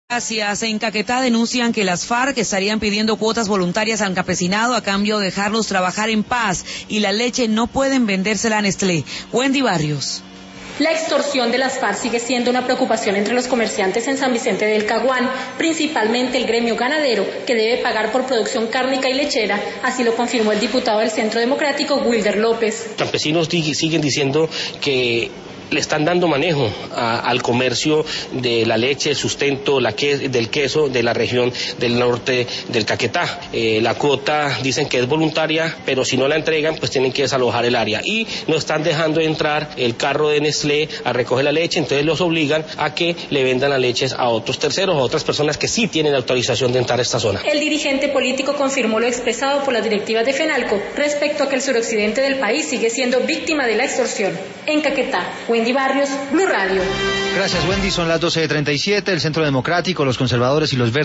Gracias. En Caquetá denuncian que las FARC estarían pidiendo cuotas voluntarias al campesinado a cambio de dejarlos trabajar en paz y la leche no pueden vendérsela a Nestlé. Wendy Barrios. La extorsión de las FARC sigue siendo una preocupación entre los comerciantes en San Vicente del Caguán, principalmente el gremio ganadero, que debe pagar por producción cárnica y lechera, así lo confirmó el diputado del Centro Democrático, Wilder López. Campesinos siguen diciendo que le están dando manejo al comercio de la leche, el sustento, del queso de la región del norte del Caquetá. La cuota dicen que es voluntaria, pero si no la entregan, pues tienen que desalojar el área. Y no están dejando entrar el carro de Nestlé a recoger la leche, entonces los obligan a que le vendan las leches a otros terceros, a otras personas que sí tienen autorización de entrar a esta zona. El dirigente político confirmó lo expresado por las directivas de FENALCO respecto a que el suroccidente del país sigue siendo víctima de la extorsión. En Caquetá, Wendy Barrios, Blue Radio. Gracias, Wendy. Son las 12:37. El Centro Democrático, los conservadores y los verdes